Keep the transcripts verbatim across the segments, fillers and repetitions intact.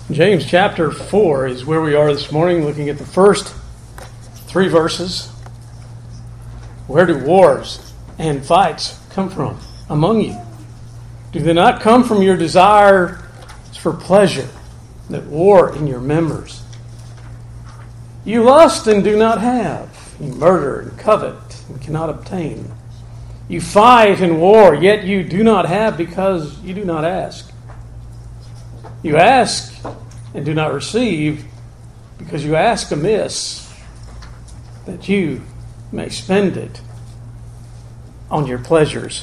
James chapter four is where we are this morning, looking at the first three verses. Where do wars and fights come from among you? Do they not come from your desire for pleasure that war in your members? You lust and do not have. You murder and covet and cannot obtain. You fight and war, yet you do not have because you do not ask. You ask and do not receive because you ask amiss, that you may spend it on your pleasures.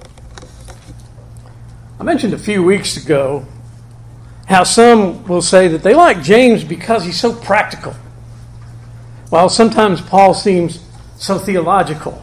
I mentioned a few weeks ago how some will say that they like James because he's so practical, while sometimes Paul seems so theological.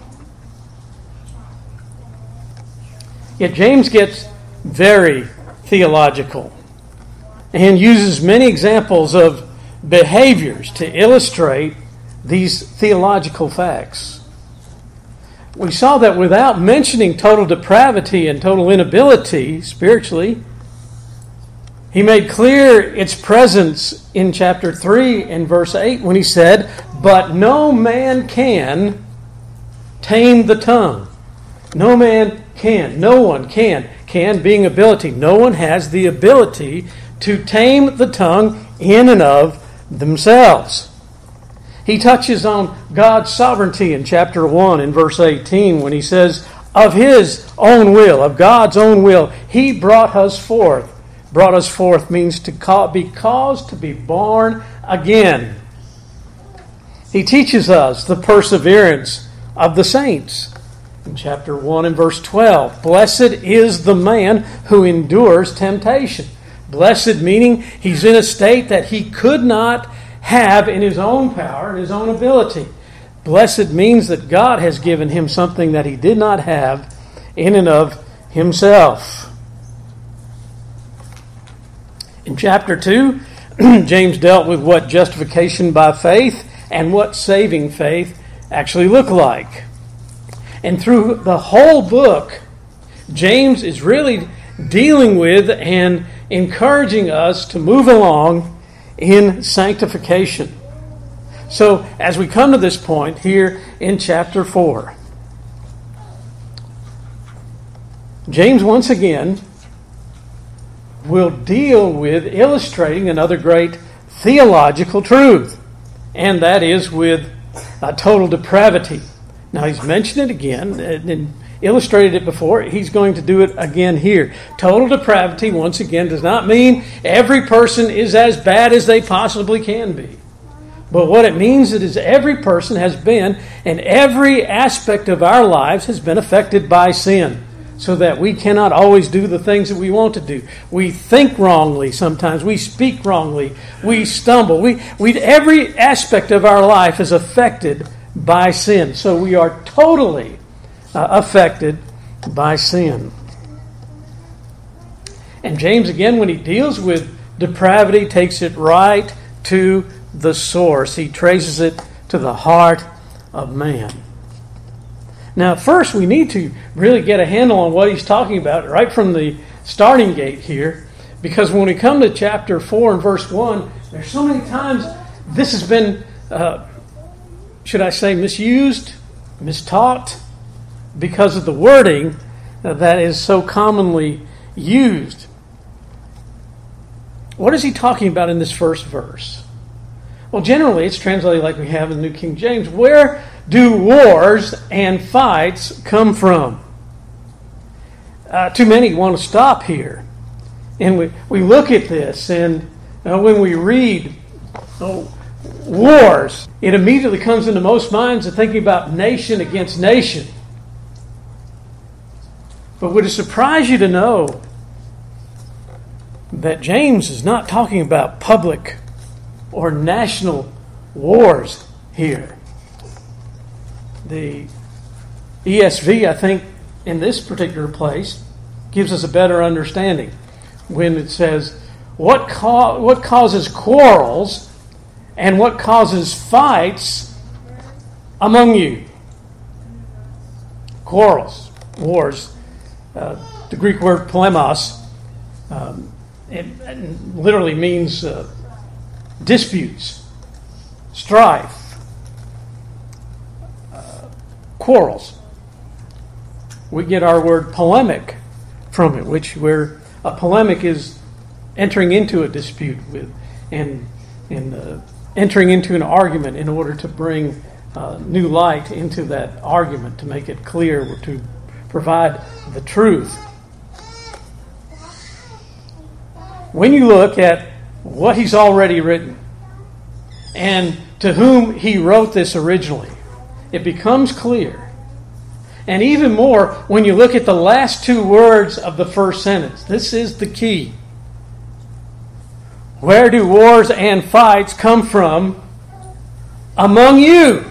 Yet James gets very theological and uses many examples of behaviors to illustrate these theological facts. We saw that without mentioning total depravity and total inability spiritually, he made clear its presence in chapter three and verse eight when he said, "But no man can tame the tongue." No man can. No one can. Can being ability. No one has the ability to tame the tongue in and of themselves. He touches on God's sovereignty in chapter one in verse eighteen when he says, of his own will, of God's own will, he brought us forth. Brought us forth means to call, be caused to be born again. He teaches us the perseverance of the saints. In chapter one and verse twelve, blessed is the man who endures temptation. Blessed meaning he's in a state that he could not have in his own power and his own ability. Blessed means that God has given him something that he did not have in and of himself. In chapter two, James dealt with what justification by faith and what saving faith actually look like. And through the whole book, James is really dealing with and encouraging us to move along in sanctification. So, as we come to this point here in chapter four, James once again will deal with illustrating another great theological truth, and that is with uh, total depravity. Now, he's mentioned it again and illustrated it before. He's going to do it again here. Total depravity, once again, does not mean every person is as bad as they possibly can be. But what it means is every person has been, and every aspect of our lives has been affected by sin, so that we cannot always do the things that we want to do. We think wrongly sometimes. We speak wrongly. We stumble. We, we every aspect of our life is affected by sin. So we are totally uh, affected by sin. And James, again, when he deals with depravity, takes it right to the source. He traces it to the heart of man. Now, first, we need to really get a handle on what he's talking about right from the starting gate here, because when we come to chapter four and verse one, there's so many times this has been, uh, should I say, misused, mistaught, because of the wording that is so commonly used. What is he talking about in this first verse? Well, generally, it's translated like we have in the New King James. Where do wars and fights come from? Uh, too many want to stop here. And we, we look at this, and uh, when we read oh, wars, it immediately comes into most minds of thinking about nation against nation. But would it surprise you to know that James is not talking about public or national wars here? The E S V, I think, in this particular place, gives us a better understanding when it says, what, ca- what causes quarrels and what causes fights among you? Quarrels, wars. Uh, the Greek word polemos um, it, it literally means uh, disputes, strife, uh, quarrels. We get our word polemic from it, which where a polemic is entering into a dispute with and and uh, entering into an argument in order to bring uh, new light into that argument, to make it clear, to provide the truth. When you look at what he's already written and to whom he wrote this originally, it becomes clear. And even more when you look at the last two words of the first sentence. This is the key. Where do wars and fights come from among you?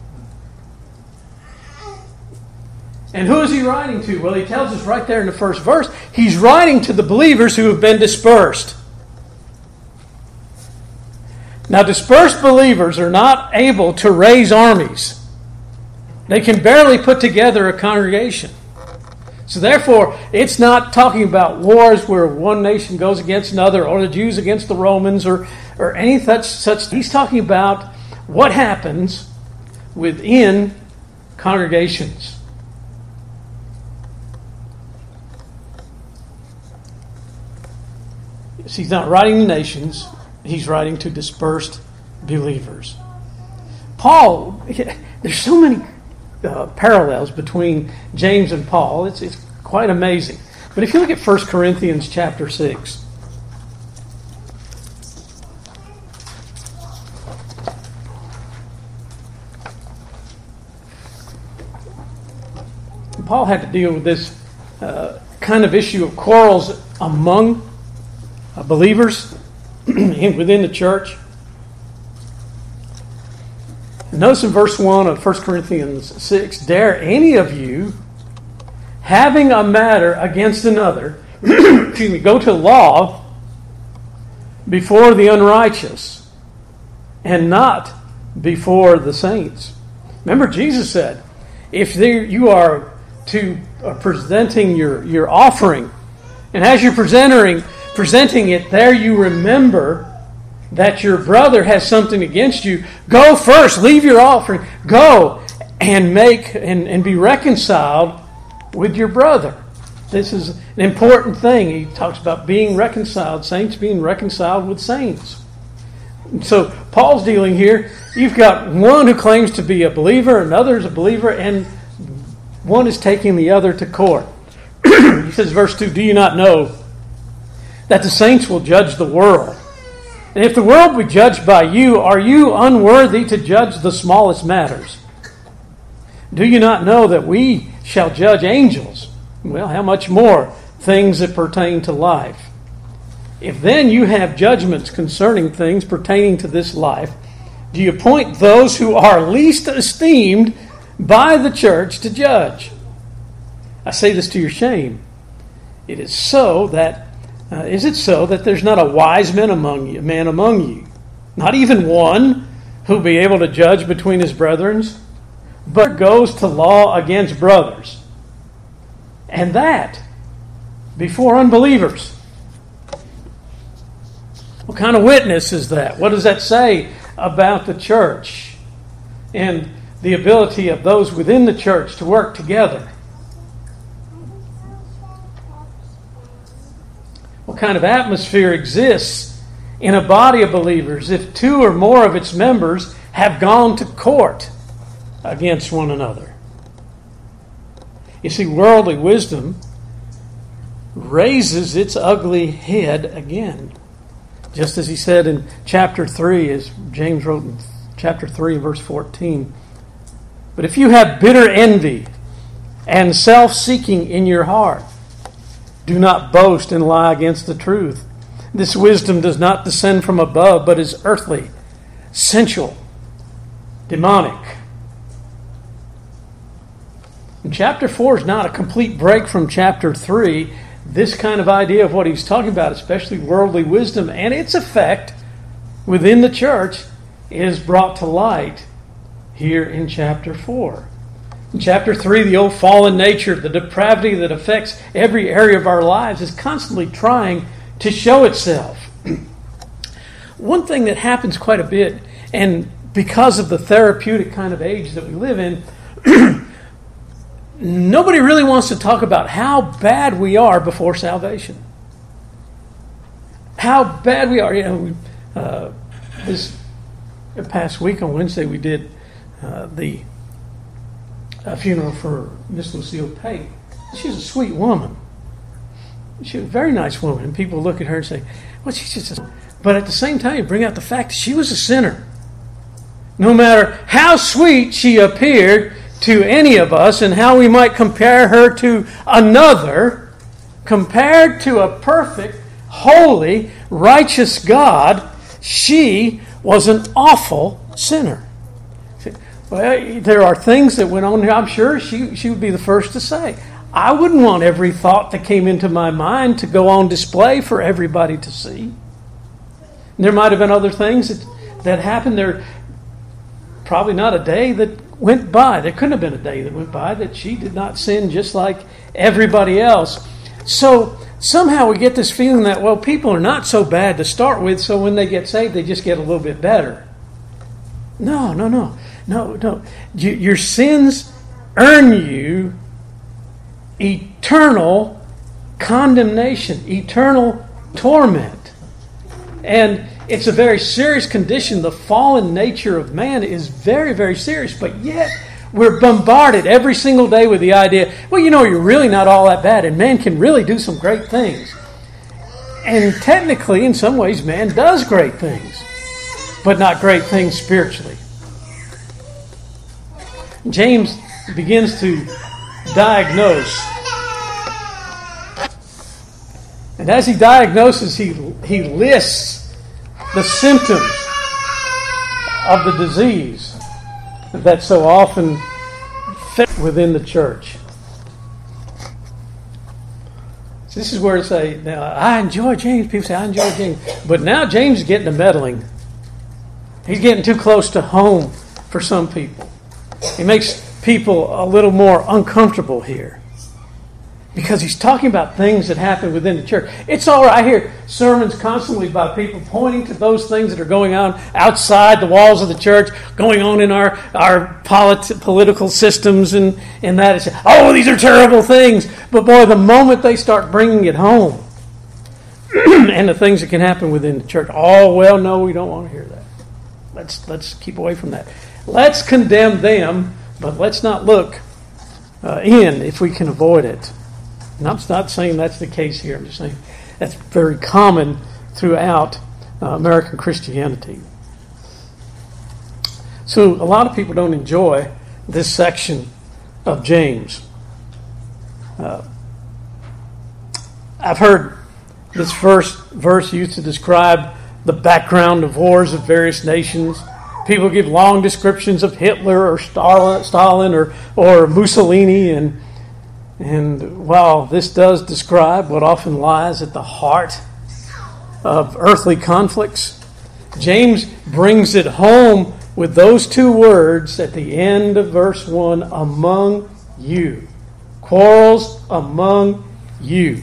And who is he writing to? Well, he tells us right there in the first verse. He's writing to the believers who have been dispersed. Now, dispersed believers are not able to raise armies. They can barely put together a congregation. So therefore, it's not talking about wars where one nation goes against another, or the Jews against the Romans, or, or any such, such. He's talking about what happens within congregations. So he's not writing to nations. He's writing to dispersed believers. Paul, there's so many Uh, parallels between James and Paul. It's, it's quite amazing. But if you look at First Corinthians chapter six, Paul had to deal with this uh, kind of issue of quarrels among uh, believers within the church. Notice in verse one of First Corinthians six, dare any of you, having a matter against another, excuse me, go to law before the unrighteous and not before the saints. Remember, Jesus said, if there, you are to uh, presenting your, your offering, and as you're presenting, presenting it, there you remember that your brother has something against you, go first, leave your offering, go and make and, and be reconciled with your brother. This is an important thing. He talks about being reconciled, saints being reconciled with saints. And so Paul's dealing here, you've got one who claims to be a believer, another is a believer, and one is taking the other to court. He says, verse two, do you not know that the saints will judge the world? And if the world be judged by you, are you unworthy to judge the smallest matters? Do you not know that we shall judge angels? Well, how much more things that pertain to life? If then you have judgments concerning things pertaining to this life, do you appoint those who are least esteemed by the church to judge? I say this to your shame. It is so that Uh, is it so that there's not a wise man among you, man among you, not even one who'll be able to judge between his brethren, but goes to law against brothers, and that before unbelievers? What kind of witness is that? What does that say about the church and the ability of those within the church to work together? What kind of atmosphere exists in a body of believers if two or more of its members have gone to court against one another? You see, worldly wisdom raises its ugly head again. Just as he said in chapter three, as James wrote in chapter three, verse fourteen. But if you have bitter envy and self-seeking in your heart, do not boast and lie against the truth. This wisdom does not descend from above, but is earthly, sensual, demonic. And chapter four is not a complete break from chapter three. This kind of idea of what he's talking about, especially worldly wisdom and its effect within the church, is brought to light here in chapter four. In chapter three, the old fallen nature, the depravity that affects every area of our lives, is constantly trying to show itself. One thing that happens quite a bit, and because of the therapeutic kind of age that we live in, nobody really wants to talk about how bad we are before salvation. How bad we are. You know, we, uh, this past week on Wednesday we did uh, the uh, funeral for Miss Lucille Pate. She was a sweet woman. She was a very nice woman, and people look at her and say, "Well, she's just a..." But at the same time, you bring out the fact that she was a sinner. No matter how sweet she appeared to any of us and how we might compare her to another, compared to a perfect, holy, righteous God, she was an awful sinner. Well, there are things that went on here. I'm sure she, she would be the first to say, I wouldn't want every thought that came into my mind to go on display for everybody to see. There might have been other things that, that happened. There probably not a day that went by. There couldn't have been a day that went by that she did not sin just like everybody else. So somehow we get this feeling that, well, people are not so bad to start with, so when they get saved, they just get a little bit better. No, no, no. No, no. Your sins earn you eternal condemnation, eternal torment. And it's a very serious condition. The fallen nature of man is very, very serious. But yet, we're bombarded every single day with the idea, well, you know, you're really not all that bad, and man can really do some great things. And technically, in some ways, man does great things, but not great things spiritually. James begins to diagnose. And as he diagnoses, he, he lists the symptoms of the disease that so often fit within the church. So this is where it's say, now, I enjoy James. People say, I enjoy James. But now James is getting to meddling. He's getting too close to home for some people. He makes people a little more uncomfortable here, because he's talking about things that happen within the church. It's all right. I hear sermons constantly by people pointing to those things that are going on outside the walls of the church, going on in our, our politi- political systems and, and that. It's, oh, these are terrible things. But boy, the moment they start bringing it home and the things that can happen within the church, oh, well, no, we don't want to hear that. Let's, let's keep away from that. Let's condemn them, but let's not look uh, in if we can avoid it. And I'm not saying that's the case here. I'm just saying that's very common throughout uh, American Christianity. So a lot of people don't enjoy this section of James. Uh, I've heard this first verse used to describe the background of wars of various nations. People give long descriptions of Hitler or Stalin or, or Mussolini, and And while this does describe what often lies at the heart of earthly conflicts, James brings it home with those two words at the end of verse one, among you. Quarrels among you.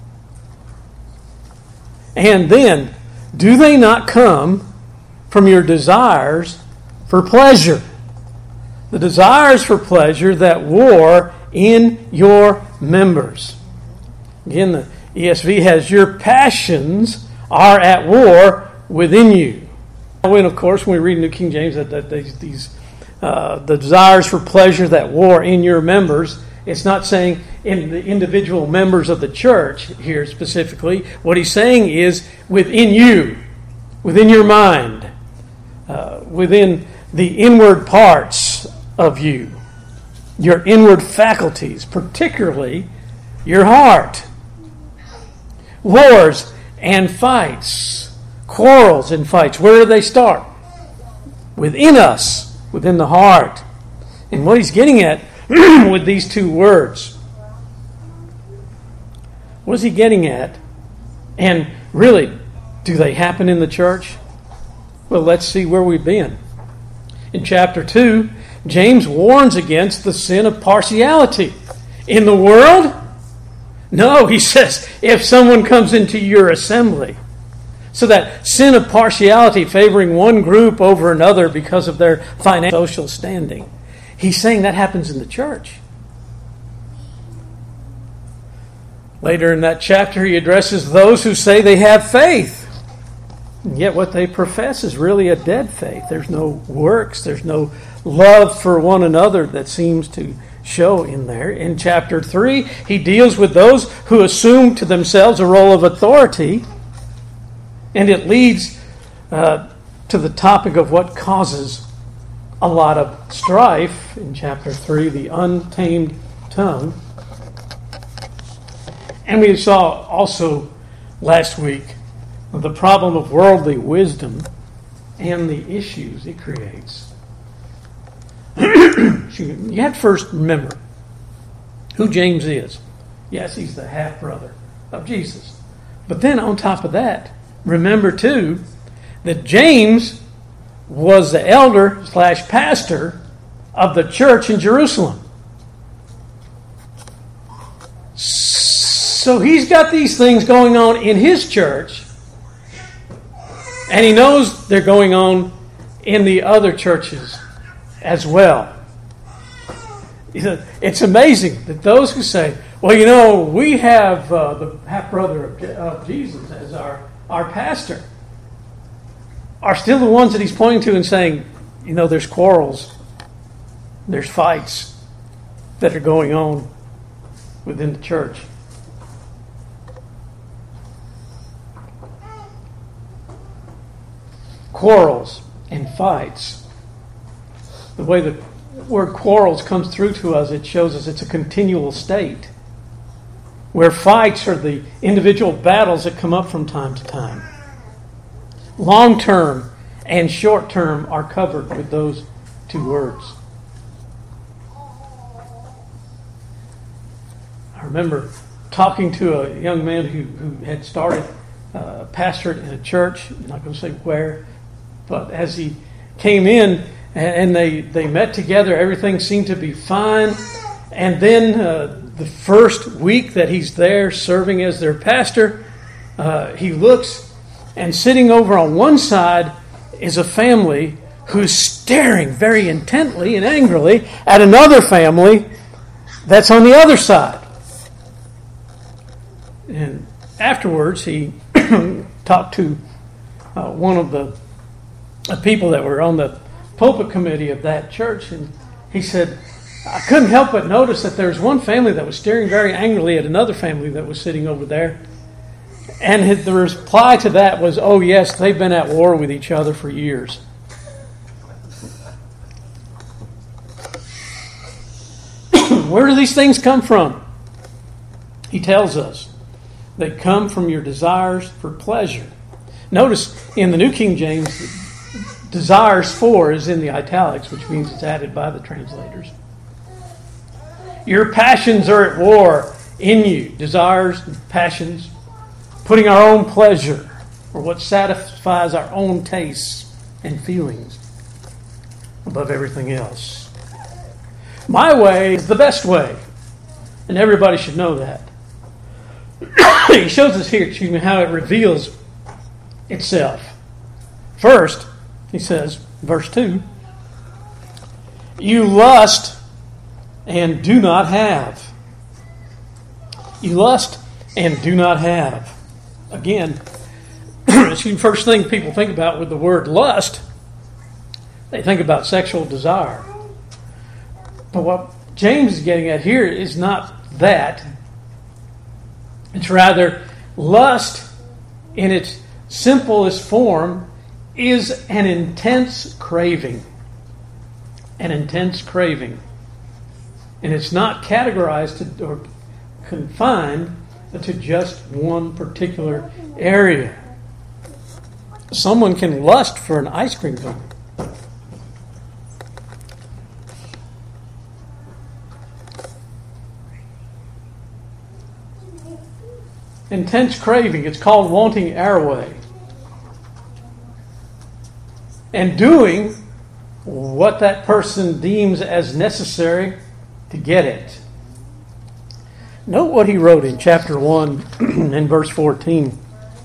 And then, do they not come from your desires for pleasure? The desires for pleasure that war in your members. Again, the E S V has, your passions are at war within you. When, of course, when we read New King James, that, that these, these uh, the desires for pleasure that war in your members, it's not saying in the individual members of the church here specifically. What he's saying is within you, within your mind, uh, within the inward parts of you. Your inward faculties, particularly your heart. Wars and fights, quarrels and fights. Where do they start? Within us, within the heart. And what he's getting at with these two words, what is he getting at? And really, do they happen in the church? Well, let's see where we've been. In chapter two, James warns against the sin of partiality. In the world, No, he says, if someone comes into your assembly. So that sin of partiality, favoring one group over another because of their financial social standing. He's saying that happens in the church. Later in that chapter, he addresses those who say they have faith. And yet what they profess is really a dead faith. There's no works. There's no love for one another that seems to show in there. In chapter three, he deals with those who assume to themselves a role of authority. And it leads uh, to the topic of what causes a lot of strife in chapter three, the untamed tongue. And we saw also last week the problem of worldly wisdom and the issues it creates. You have to first remember who James is. Yes, he's the half-brother of Jesus. But then on top of that, remember too that James was the elder slash pastor of the church in Jerusalem. So he's got these things going on in his church, and he knows they're going on in the other churches as well. It's amazing that those who say, well, you know, we have uh, the half-brother of, of Jesus as our, our pastor, are still the ones that he's pointing to and saying, you know, there's quarrels, there's fights that are going on within the church. Quarrels and fights. The way the word quarrels comes through to us, it shows us it's a continual state. Where fights are the individual battles that come up from time to time. Long-term and short-term are covered with those two words. I remember talking to a young man who, who had started a pastorate in a church. I'm not going to say where, but as he came in and they, they met together, everything seemed to be fine. And then uh, the first week that he's there serving as their pastor, uh, he looks, and sitting over on one side is a family who's staring very intently and angrily at another family that's on the other side. And afterwards, he talked to uh, one of the uh, people that were on the pulpit committee of that church, and he said, I couldn't help but notice that there was one family that was staring very angrily at another family that was sitting over there. And his, the reply to that was, oh yes, they've been at war with each other for years. Where do these things come from? He tells us they come from your desires for pleasure. Notice in the New King James, desires for is in the italics, which means it's added by the translators. Your passions are at war in you. Desires, passions, putting our own pleasure or what satisfies our own tastes and feelings above everything else. My way is the best way, and everybody should know that. He shows us here, excuse me, how it reveals itself. First, he says, verse two, you lust and do not have. You lust and do not have. Again, excuse me, first thing people think about with the word lust, they think about sexual desire. But what James is getting at here is not that. It's rather lust in its simplest form is an intense craving. An intense craving. And it's not categorized to, or confined to just one particular area. Someone can lust for an ice cream cone. Intense craving. It's called wanting our way. And doing what that person deems as necessary to get it. Note what he wrote in chapter one and verse fourteen.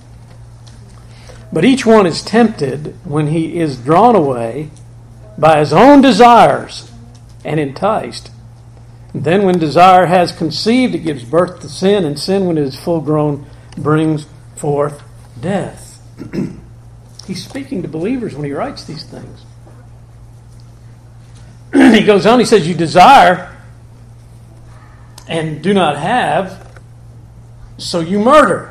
But each one is tempted when he is drawn away by his own desires and enticed. And then when desire has conceived, it gives birth to sin, and sin, when it is full grown, brings forth death. He's speaking to believers when he writes these things. He goes on, he says, you desire and do not have, so you murder.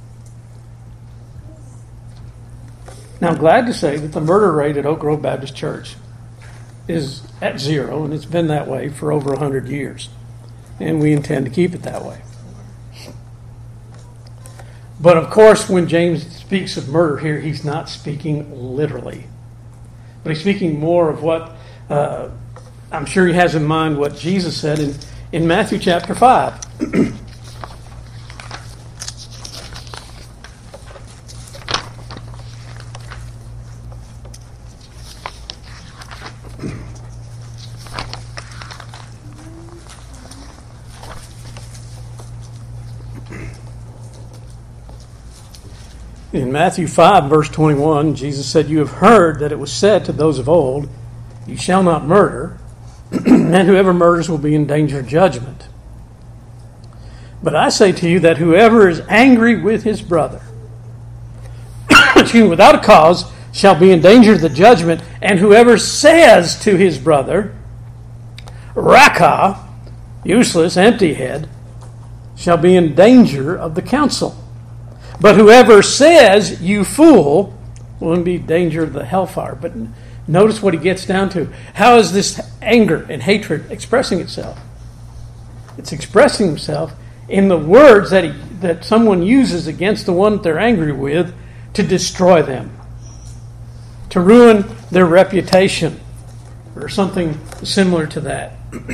Now, I'm glad to say that the murder rate at Oak Grove Baptist Church is at zero, and it's been that way for over one hundred years. And we intend to keep it that way. But of course, when James speaks of murder here, he's not speaking literally. But he's speaking more of what, uh, I'm sure he has in mind what Jesus said in, in Matthew chapter five. In Matthew five, verse twenty-one, Jesus said, you have heard that it was said to those of old, you shall not murder, and whoever murders will be in danger of judgment. But I say to you that whoever is angry with his brother, excuse me, without a cause, shall be in danger of the judgment, and whoever says to his brother, Raca, useless, empty head, shall be in danger of the council. But whoever says, you fool, will be in danger of the hellfire. But notice what he gets down to. How is this anger and hatred expressing itself? It's expressing itself in the words that he, that someone uses against the one that they're angry with to destroy them, to ruin their reputation, or something similar to that.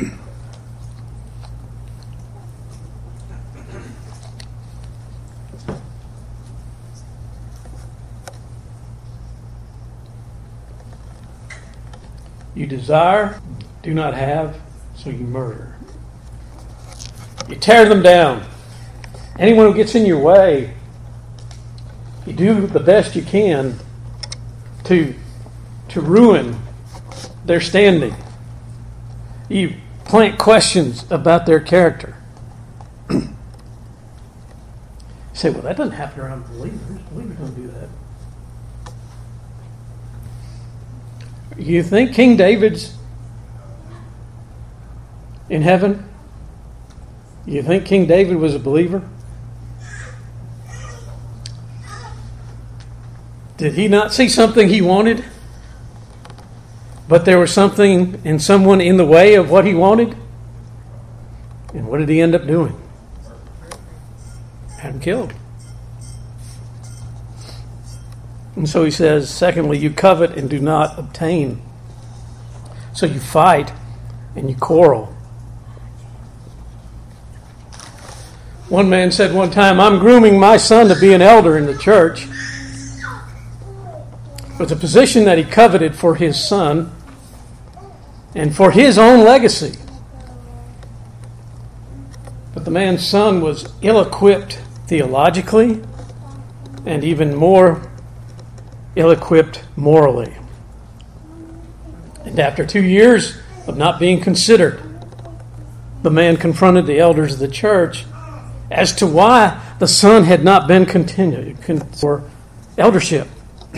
You desire, do not have, so you murder. You tear them down. Anyone who gets in your way, you do the best you can to, to ruin their standing. You plant questions about their character. You say, well, that doesn't happen around believers. Believers don't do that. You think King David's in heaven? You think King David was a believer? Did he not see something he wanted? But there was something and someone in the way of what he wanted? And what did he end up doing? Had him killed. And so he says, secondly, you covet and do not obtain. So you fight and you quarrel. One man said one time, I'm grooming my son to be an elder in the church. It was a position that he coveted for his son and for his own legacy. But the man's son was ill-equipped theologically and even more ill-equipped morally. And after two years of not being considered, the man confronted the elders of the church as to why the son had not been continued for eldership.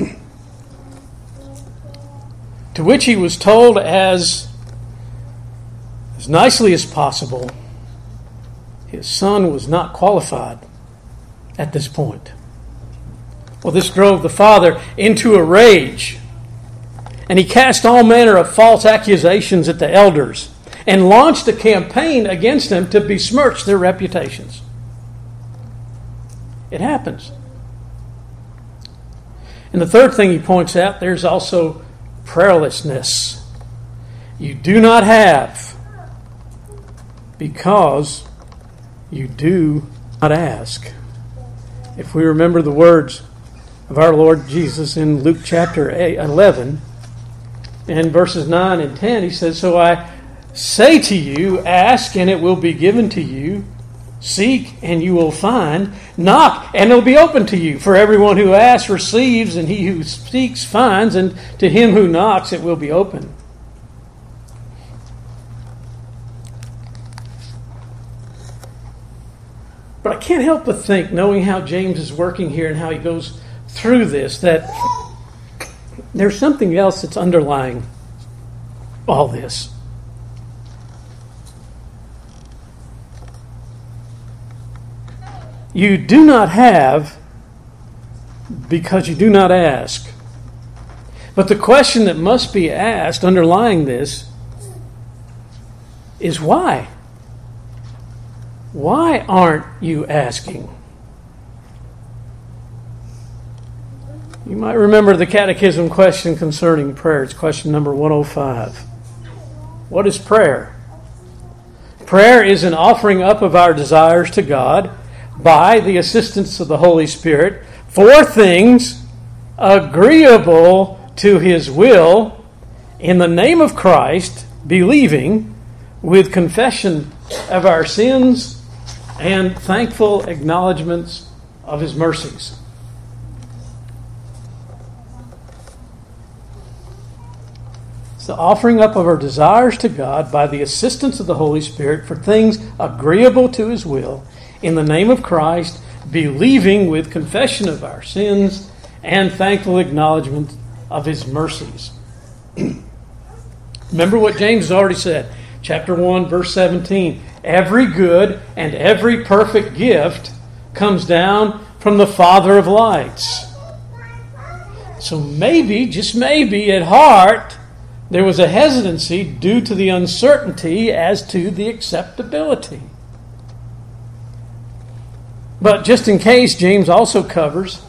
To which he was told as, as nicely as possible, his son was not qualified at this point. Well, this drove the father into a rage, and he cast all manner of false accusations at the elders and launched a campaign against them to besmirch their reputations. It happens. And the third thing he points out, there's also prayerlessness. You do not have because you do not ask. If we remember the words of our Lord Jesus in Luke chapter eleven and verses nine and ten, he says, so I say to you, ask and it will be given to you. Seek, and you will find. Knock, and it'll be open to you. For everyone who asks receives, and he who seeks finds, and to him who knocks it will be open. But I can't help but think, knowing how James is working here and how he goes through this, that there's something else that's underlying all this. You do not have because you do not ask. But the question that must be asked underlying this is why? Why aren't you asking? You might remember the catechism question concerning prayer. It's question number one oh five. What is prayer? Prayer is an offering up of our desires to God by the assistance of the Holy Spirit for things agreeable to His will in the name of Christ, believing with confession of our sins and thankful acknowledgments of His mercies. It's the offering up of our desires to God by the assistance of the Holy Spirit for things agreeable to His will in the name of Christ, believing with confession of our sins and thankful acknowledgement of His mercies. Remember what James has already said. Chapter one, verse seventeen. Every good and every perfect gift comes down from the Father of lights. So maybe, just maybe, at heart, there was a hesitancy due to the uncertainty as to the acceptability. But just in case, James also covers,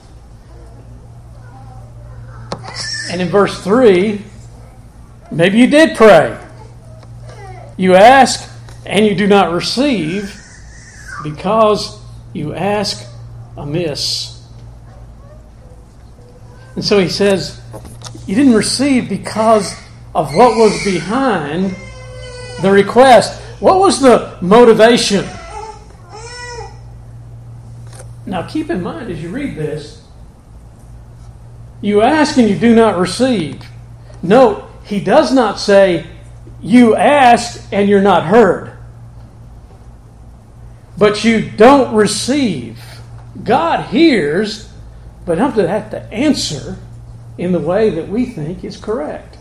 and in verse three, maybe you did pray. You ask and you do not receive because you ask amiss. And so he says, you didn't receive because of what was behind the request. What was the motivation? Now keep in mind as you read this, you ask and you do not receive. Note, he does not say, you ask and you're not heard. But you don't receive. God hears, but doesn't have to answer in the way that we think is correct.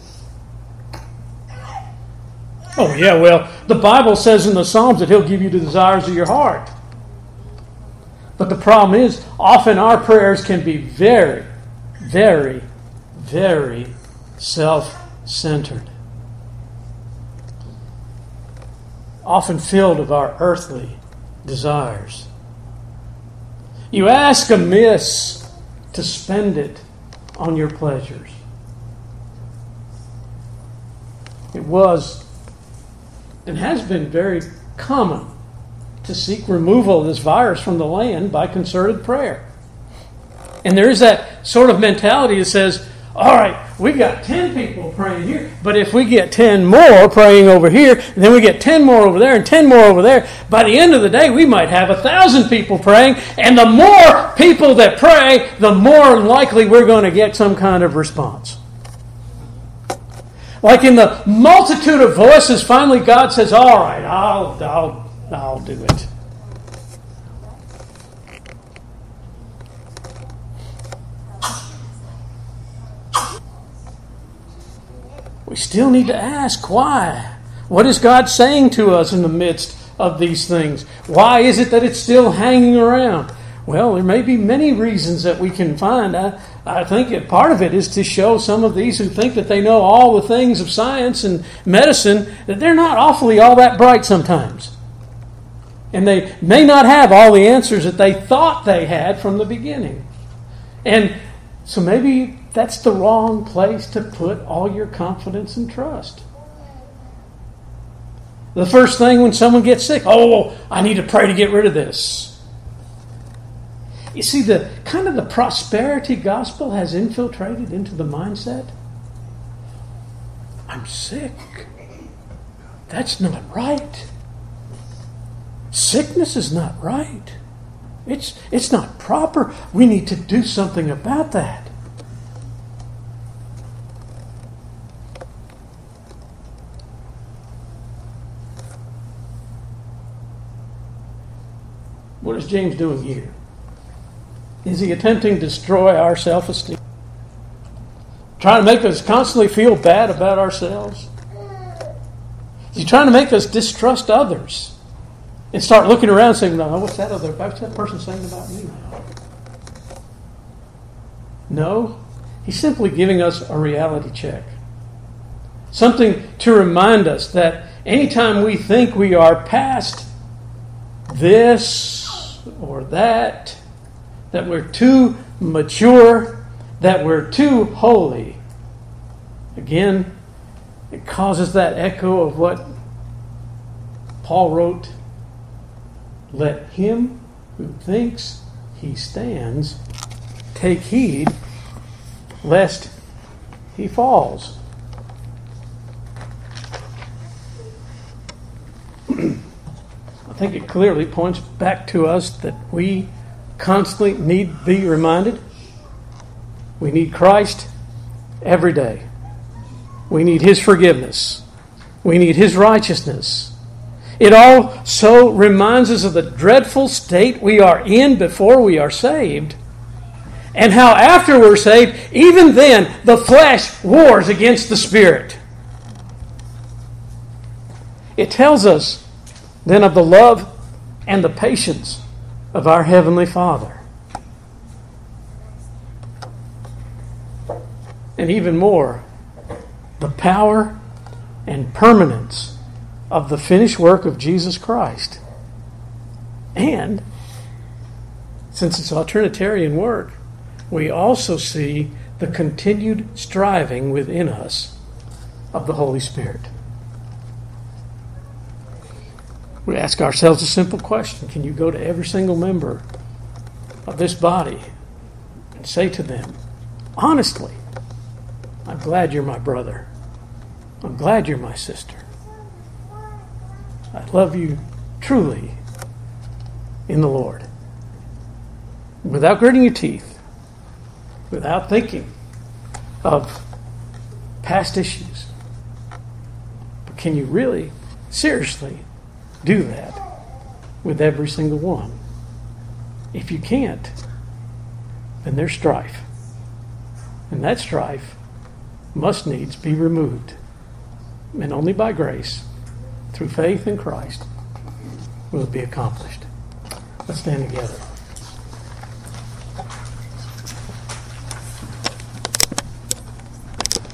Oh yeah, well, the Bible says in the Psalms that He'll give you the desires of your heart. But the problem is, often our prayers can be very, very, very self-centered. Often filled of our earthly desires. You ask amiss to spend it on your pleasures. It was and has been very common to seek removal of this virus from the land by concerted prayer. And there is that sort of mentality that says, all right, we got ten people praying here, but if we get ten more praying over here, and then we get ten more over there and ten more over there, by the end of the day we might have a thousand people praying, and the more people that pray, the more likely we're going to get some kind of response. Like in the multitude of voices, finally God says, all right, I'll, I'll, I'll do it. We still need to ask why. What is God saying to us in the midst of these things? Why is it that it's still hanging around? Well, there may be many reasons that we can find. I, I think that part of it is to show some of these who think that they know all the things of science and medicine that they're not awfully all that bright sometimes. And they may not have all the answers that they thought they had from the beginning. And so maybe that's the wrong place to put all your confidence and trust. The first thing when someone gets sick, oh, I need to pray to get rid of this. You see, the kind of the prosperity gospel has infiltrated into the mindset. I'm sick. That's not right. Sickness is not right. It's, it's not proper. We need to do something about that. What is James doing here? Is he attempting to destroy our self-esteem? Trying to make us constantly feel bad about ourselves? Is he trying to make us distrust others and start looking around and saying, no, what's that other, what's that person saying about me now? No, he's simply giving us a reality check. Something to remind us that anytime we think we are past this or that, that we're too mature, that we're too holy, again, it causes that echo of what Paul wrote. Let him who thinks he stands take heed lest he falls. I think it clearly points back to us that we constantly need to be reminded. We need Christ every day. We need His forgiveness. We need His righteousness. It also reminds us of the dreadful state we are in before we are saved, and how after we're saved, even then, the flesh wars against the Spirit. It tells us then of the love and the patience of our Heavenly Father. And even more, the power and permanence of the finished work of Jesus Christ. And, since it's a Trinitarian work, we also see the continued striving within us of the Holy Spirit. We ask ourselves a simple question. Can you go to every single member of this body and say to them, honestly, I'm glad you're my brother. I'm glad you're my sister. I love you truly in the Lord. Without gritting your teeth, without thinking of past issues. But can you really, seriously, do that with every single one? If you can't, then there's strife. And that strife must needs be removed. And only by grace, through faith in Christ, will it be accomplished. Let's stand together.